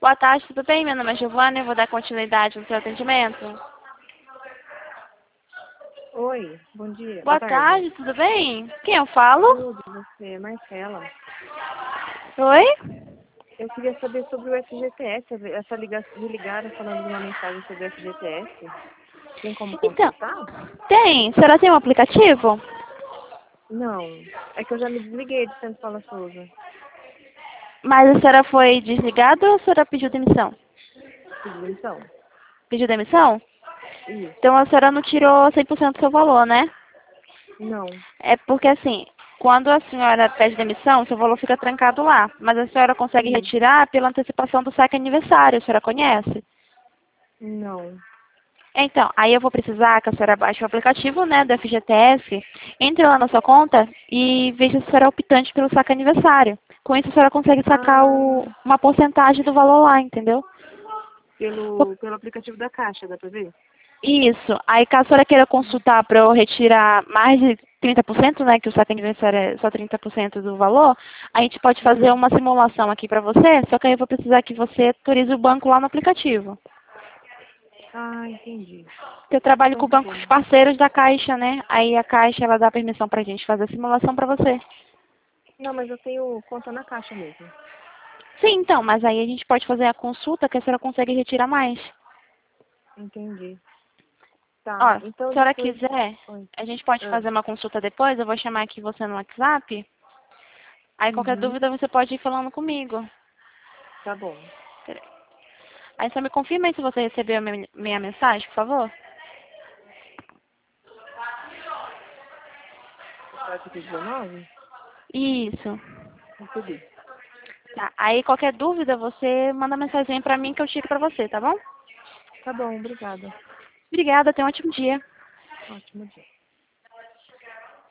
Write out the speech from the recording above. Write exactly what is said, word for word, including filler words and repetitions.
Boa tarde, tudo bem? Meu nome é Giovana e eu vou dar continuidade no seu atendimento. Oi, bom dia, boa Boa tarde. tarde, tudo bem? Quem eu falo? Tudo, você, Marcela. Oi? Eu queria saber sobre o F G T S. Essa liga... Me ligaram falando de uma mensagem sobre o F G T S. Tem como Então, consultar? tem. A senhora tem um aplicativo? Não, é que eu já me desliguei de Santo Paula Souza. Mas a senhora foi desligada ou a senhora pediu demissão? Pedi demissão. Pediu demissão? Isso. Então a senhora não tirou cem por cento do seu valor, né? Não, É porque assim, quando a senhora pede demissão, seu valor fica trancado lá. Mas a senhora consegue sim, retirar pela antecipação do saque aniversário, a senhora conhece? não. Então, aí eu vou precisar que a senhora baixe o aplicativo, né, do F G T S, entre lá na sua conta e veja se a senhora é optante pelo saque aniversário. Com isso a senhora consegue sacar o, Ah, uma porcentagem do valor lá, entendeu? Po- pelo, pelo aplicativo da Caixa, dá pra ver? Isso. Aí caso a senhora queira consultar para eu retirar mais de trinta por cento, né, que o saque aniversário é só trinta por cento do valor, a gente pode fazer Hum. uma simulação aqui para você, só que aí eu vou precisar que você autorize o banco lá no aplicativo. Ah, entendi. Eu trabalho Então com tá bom. bancos parceiros da Caixa, né? Aí a Caixa, ela dá permissão pra gente fazer a simulação pra você. Não, mas eu tenho conta na Caixa mesmo. Sim, então, mas aí a gente pode fazer a consulta que a senhora consegue retirar mais. Entendi. Tá, Ó, se a então senhora depois... quiser, Oi. a gente pode Ah, fazer uma consulta depois, eu vou chamar aqui você no WhatsApp. Aí qualquer uhum. dúvida você pode ir falando comigo. Tá bom. Aí só me confirma aí se você recebeu a minha minha mensagem, por favor. quatro dezenove? Isso. Recebi. Tá. Aí qualquer dúvida, você manda mensagem pra mim que eu tiro pra você, tá bom? Tá bom, obrigada. Obrigada, tenha um ótimo dia. Ótimo dia.